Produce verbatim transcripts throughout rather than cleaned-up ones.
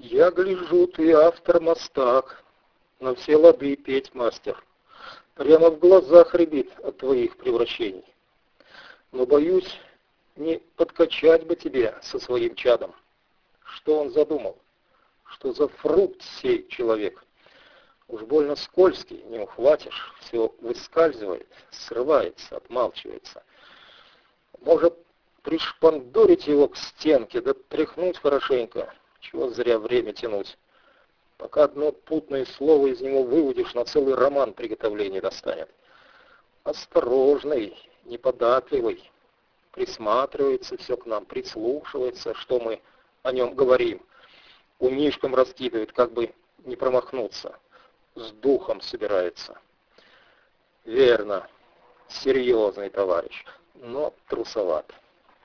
Я гляжу, ты автор мастак, на все лады петь мастер. Прямо в глазах рябит от твоих превращений. Но боюсь, не подкачать бы тебе со своим чадом. Что он задумал? Что за фрукт сей человек? Уж больно скользкий, не ухватишь, все выскальзывает, срывается, отмалчивается. Может, пришпандорить его к стенке, да тряхнуть хорошенько, чего зря время тянуть. Пока одно путное слово из него выводишь, на целый роман приготовления достанет. Осторожный, неподатливый, присматривается все к нам, прислушивается, что мы о нем говорим. Умишком раскидывает, как бы не промахнуться. С духом собирается. Верно, серьезный товарищ, но трусоват.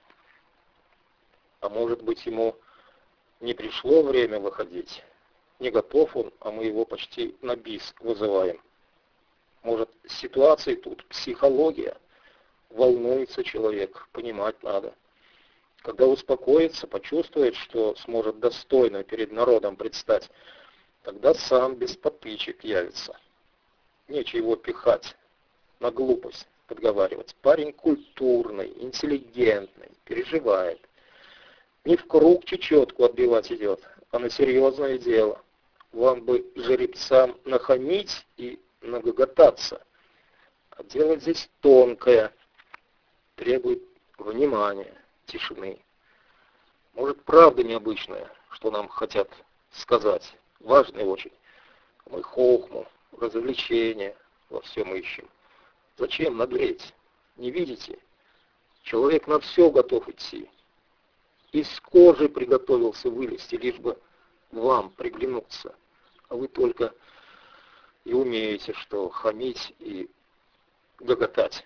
А может быть, ему не пришло время выходить? Не готов он, а мы его почти на бис вызываем. Может, ситуация тут, психология. Волнуется человек, понимать надо. Когда успокоится, почувствует, что сможет достойно перед народом предстать, тогда сам без потычек явится. Нечего его пихать, на глупость подговаривать. Парень культурный, интеллигентный, переживает. Не в круг чечетку отбивать идет, а на серьезное дело. Вам бы жеребцам нахамить и нагоготаться. А дело здесь тонкое, требует внимания, тишины. Может, правда необычная, что нам хотят сказать. Важное очень. Мы хохму, развлечения во всем ищем. Зачем наглеть? Не видите? Человек на все готов идти. Из кожи приготовился вылезти, лишь бы вам приглянуться. А вы только и умеете, что хамить и гоготать.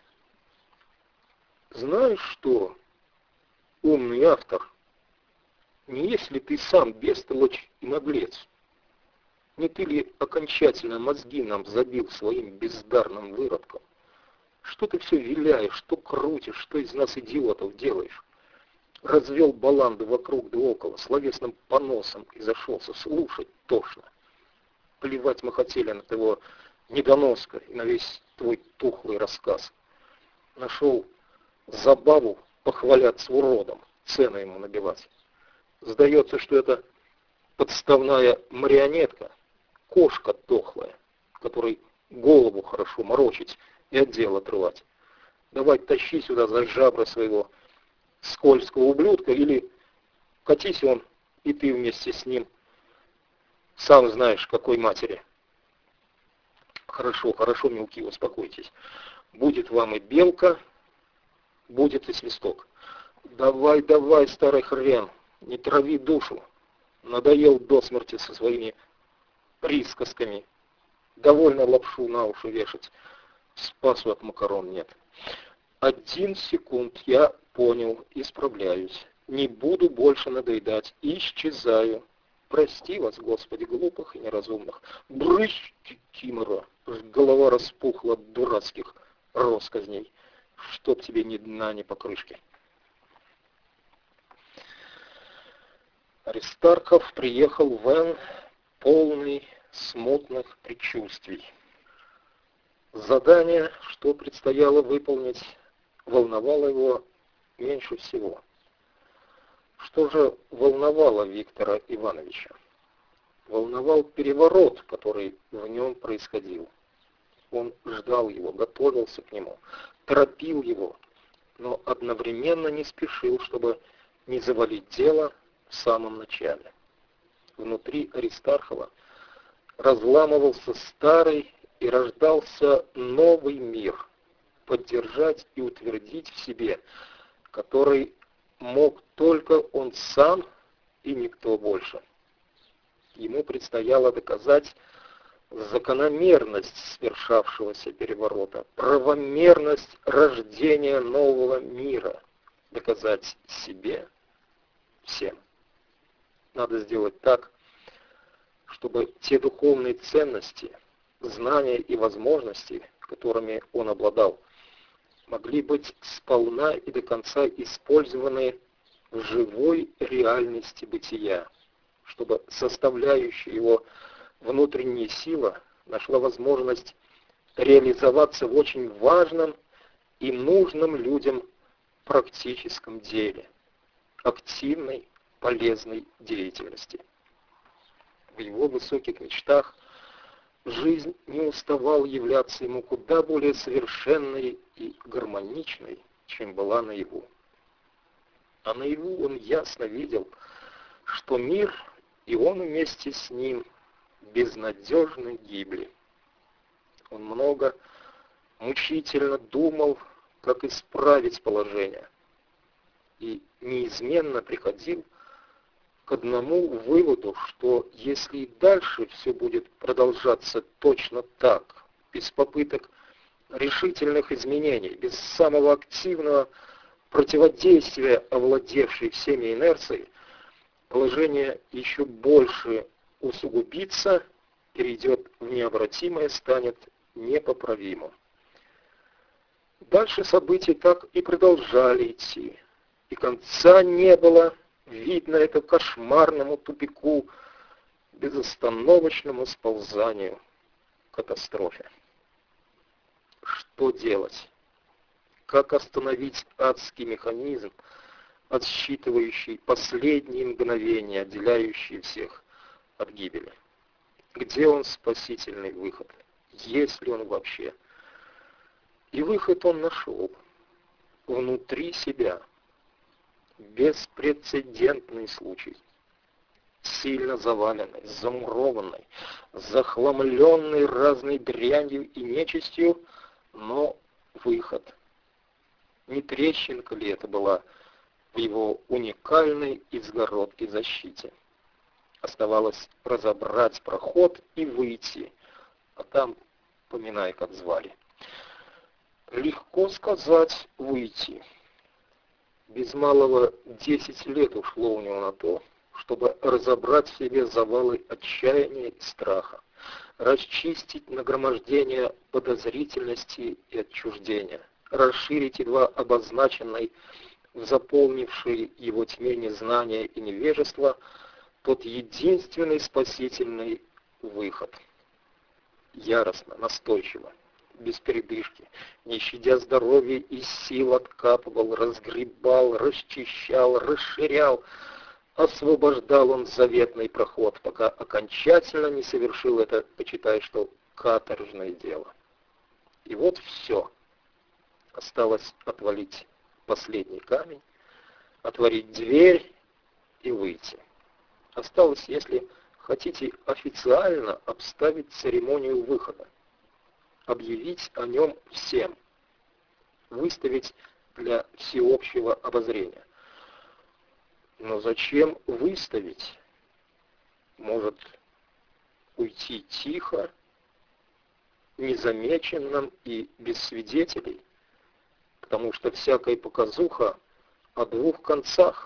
Знаешь что, умный автор, не если ты сам бестолочь и наглец, не ты ли окончательно мозги нам забил своим бездарным выродком? Что ты все виляешь, что крутишь, что из нас идиотов делаешь? Развел баланды вокруг да около, словесным поносом и зашелся, слушать тошно. Плевать мы хотели на твоего недоноска и на весь твой тухлый рассказ. Нашел забаву похваляться уродом, цены ему набивать. Сдается, что это подставная марионетка, кошка дохлая, которой голову хорошо морочить и от дела отрывать. Давай тащи сюда за жабры своего скользкого ублюдка, или катись он, и ты вместе с ним, сам знаешь, какой матери. Хорошо, хорошо, мелки, успокойтесь. Будет вам и белка, будет и свисток. Давай, давай, старый хрен, не трави душу. Надоел до смерти со своими присказками. Довольно лапшу на уши вешать. Спасу от макарон нет. Один секунд, я понял, исправляюсь. Не буду больше надоедать, исчезаю. Прости вас, Господи, глупых и неразумных. Брысь, кикимора, голова распухла от дурацких россказней. Чтоб тебе ни дна, ни покрышки. Аристархов приехал в Н, полный смутных предчувствий. Задание, что предстояло выполнить, волновало его меньше всего. Что же волновало Виктора Ивановича? Волновал переворот, который в нем происходил. Он ждал его, готовился к нему, торопил его, но одновременно не спешил, чтобы не завалить дело в самом начале. Внутри Аристархова разламывался старый и рождался новый мир, поддержать и утвердить в себе, который мог только он сам и никто больше. Ему предстояло доказать закономерность свершавшегося переворота, правомерность рождения нового мира, доказать себе, всем. Надо сделать так, чтобы те духовные ценности, знания и возможности, которыми он обладал, могли быть сполна и до конца использованы в живой реальности бытия, чтобы составляющая его внутренняя сила нашла возможность реализоваться в очень важном и нужном людям практическом деле, активной, полезной деятельности. В его высоких мечтах жизнь не уставала являться ему куда более совершенной и гармоничной, чем была наяву. А наяву он ясно видел, что мир и он вместе с ним безнадежно гибли. Он много, мучительно думал, как исправить положение, и неизменно приходил к одному выводу, что если и дальше все будет продолжаться точно так, без попыток решительных изменений, без самого активного противодействия овладевшей всеми инерцией, положение еще больше усугубится, перейдет в необратимое, станет непоправимым. Дальше события так и продолжали идти, и конца не было. Видно это кошмарному тупику, безостановочному сползанию, катастрофе. Что делать? Как остановить адский механизм, отсчитывающий последние мгновения, отделяющие всех от гибели? Где он спасительный выход? Есть ли он вообще? И выход он нашел внутри себя. Беспрецедентный случай. Сильно заваленный, замурованный, захламленный разной дрянью и нечистью, но выход. Не трещинка ли это была в его уникальной изгородке защите? Оставалось разобрать проход и выйти, а там поминай, как звали. Легко сказать «выйти». Без малого десять лет ушло у него на то, чтобы разобрать в себе завалы отчаяния и страха, расчистить нагромождение подозрительности и отчуждения, расширить едва обозначенный, заполнивший его тьме незнания и невежества, тот единственный спасительный выход. Яростно, настойчиво, без передышки, не щадя здоровья и сил, откапывал, разгребал, расчищал, расширял, освобождал он заветный проход, пока окончательно не совершил это, почитай, что каторжное дело. И вот все. Осталось отвалить последний камень, отворить дверь и выйти. Осталось, если хотите, официально обставить церемонию выхода, объявить о нем всем, выставить для всеобщего обозрения. Но зачем выставить? Может, уйти тихо, незамеченным и без свидетелей? Потому что всякая показуха о двух концах,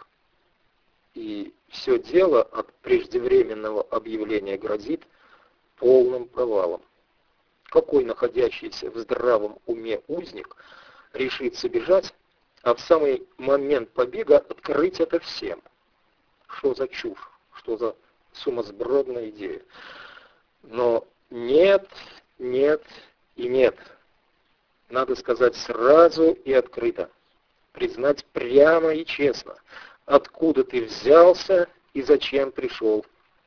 и все дело от преждевременного объявления грозит полным провалом. Какой находящийся в здравом уме узник решится бежать, а в самый момент побега открыть это всем? Что за чушь, что за сумасбродная идея? Но нет, нет и нет. Надо сказать сразу и открыто, признать прямо и честно, откуда ты взялся и зачем пришел,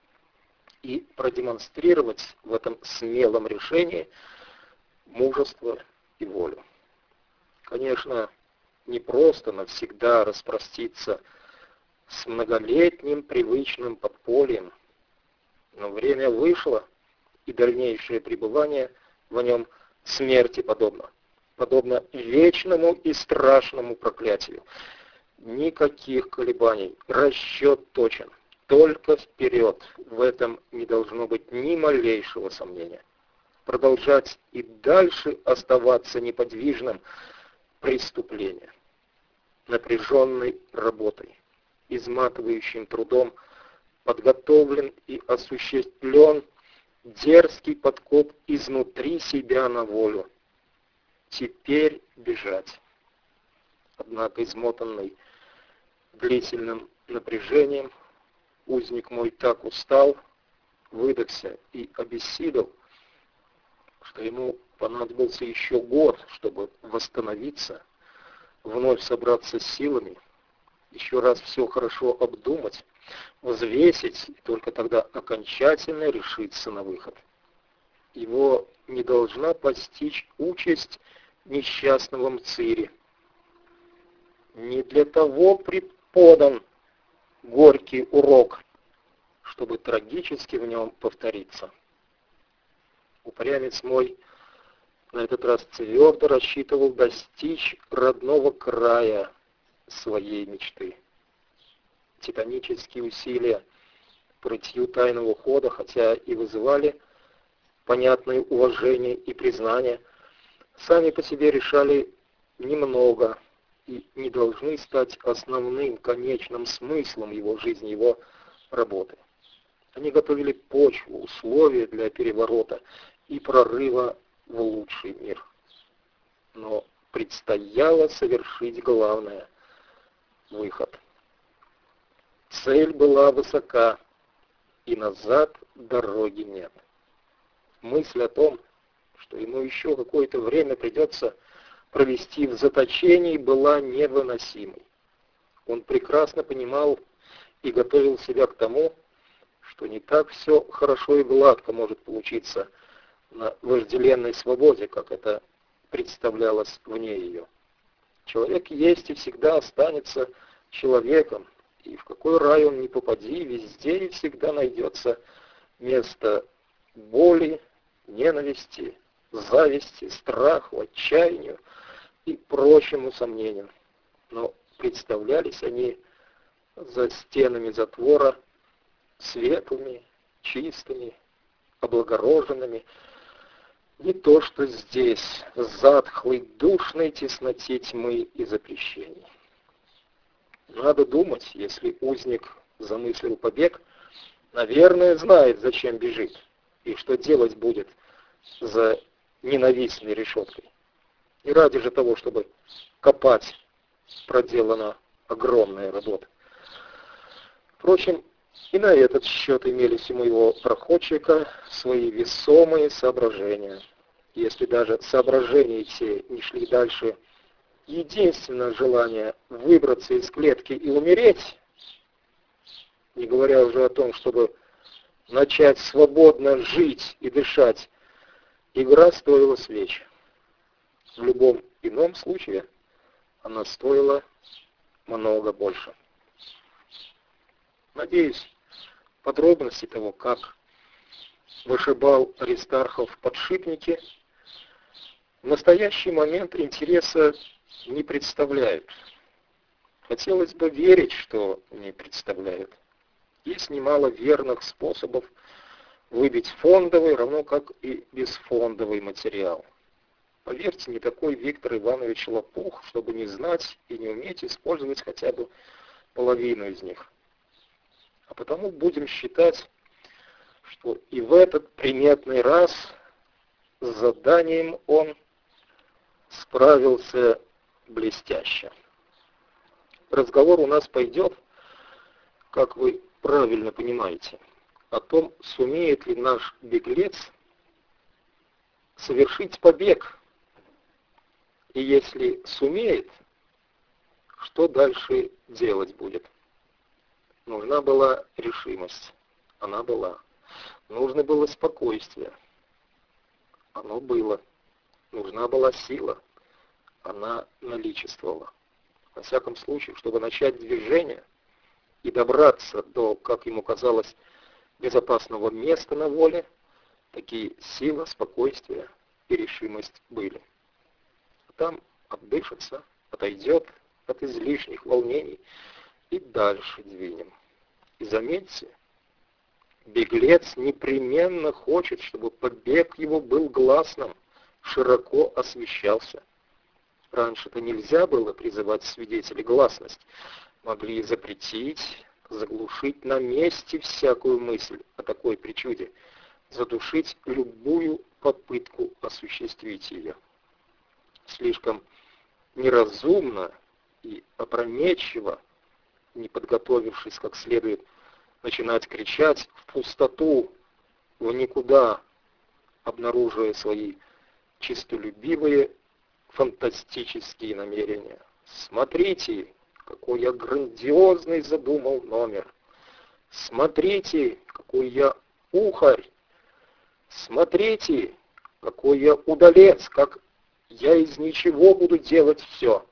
и продемонстрировать в этом смелом решении мужество и волю. Конечно, не просто навсегда распроститься с многолетним привычным подпольем, но время вышло, и дальнейшее пребывание в нем смерти подобно, подобно вечному и страшному проклятию. Никаких колебаний, расчет точен, только вперед, в этом не должно быть ни малейшего сомнения. Продолжать и дальше оставаться неподвижным — преступление. Напряженной работой, изматывающим трудом подготовлен и осуществлен дерзкий подкоп изнутри себя на волю. Теперь бежать. Однако измотанный длительным напряжением, узник мой так устал, выдохся и обессилел, что ему понадобился еще год, чтобы восстановиться, вновь собраться с силами, еще раз все хорошо обдумать, взвесить, и только тогда окончательно решиться на выход. Его не должна постичь участь несчастного Мцири. Не для того преподан горький урок, чтобы трагически в нем повториться. Упрямец мой на этот раз твердо рассчитывал достичь родного края своей мечты. Титанические усилия по рытью тайного хода, хотя и вызывали понятное уважение и признание, сами по себе решали немного и не должны стать основным, конечным смыслом его жизни, его работы. Они готовили почву, условия для переворота и прорыва в лучший мир. Но предстояло совершить главное — выход. Цель была высока, и назад дороги нет. Мысль о том, что ему еще какое-то время придется провести в заточении, была невыносимой. Он прекрасно понимал и готовил себя к тому, что не так все хорошо и гладко может получиться на вожделенной свободе, как это представлялось вне ее. Человек есть и всегда останется человеком, и в какой рай он ни попади, везде и всегда найдется место боли, ненависти, зависти, страху, отчаянию и прочему сомнению. Но представлялись они за стенами затвора светлыми, чистыми, облагороженными. Не то, что здесь, в затхлой, душной тесноте тьмы и запрещений. Надо думать, если узник замыслил побег, наверное, знает, зачем бежит и что делать будет за ненавистной решеткой. И ради же того, чтобы копать, проделана огромная работа. Впрочем, и на этот счет имелись у моего проходчика свои весомые соображения. Если даже соображения те не шли дальше единственное желание выбраться из клетки и умереть, не говоря уже о том, чтобы начать свободно жить и дышать, игра стоила свеч. В любом ином случае она стоила много больше. Надеюсь, подробности того, как вышибал Аристархов подшипники, в настоящий момент интереса не представляют. Хотелось бы верить, что не представляют. Есть немало верных способов выбить фондовый, равно как и бесфондовый материал. Поверьте, не такой Виктор Иванович лопух, чтобы не знать и не уметь использовать хотя бы половину из них. А потому будем считать, что и в этот приметный раз с заданием он справился блестяще. Разговор у нас пойдет, как вы правильно понимаете, о том, сумеет ли наш беглец совершить побег. И если сумеет, что дальше делать будет? Нужна была решимость. Она была. Нужно было спокойствие. Оно было. Нужна была сила. Она наличествовала. Во всяком случае, чтобы начать движение и добраться до, как ему казалось, безопасного места на воле, такие сила, спокойствие и решимость были. Там отдышится, отойдет от излишних волнений и дальше двинем. И заметьте, беглец непременно хочет, чтобы побег его был гласным, широко освещался. Раньше-то нельзя было призывать свидетелей гласность. Могли запретить, заглушить на месте всякую мысль о такой причуде, задушить любую попытку осуществить ее. Слишком неразумно и опрометчиво, не подготовившись как следует, начинать кричать в пустоту, в никуда, обнаруживая свои чистолюбивые фантастические намерения. Смотрите, какой я грандиозный задумал номер. Смотрите, какой я ухарь. Смотрите, какой я удалец, как я из ничего буду делать все.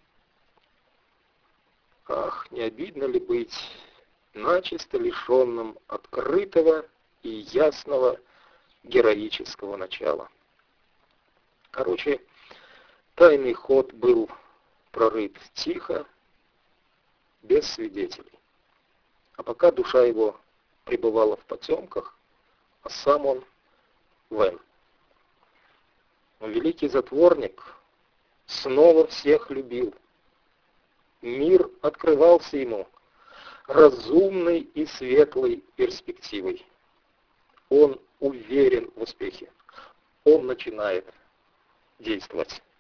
Ах, не обидно ли быть начисто лишенным открытого и ясного героического начала. Короче, тайный ход был прорыт тихо, без свидетелей. А пока душа его пребывала в потемках, а сам он Вен. Но великий затворник снова всех любил. Мир открывался ему разумной и светлой перспективой. Он уверен в успехе. Он начинает действовать.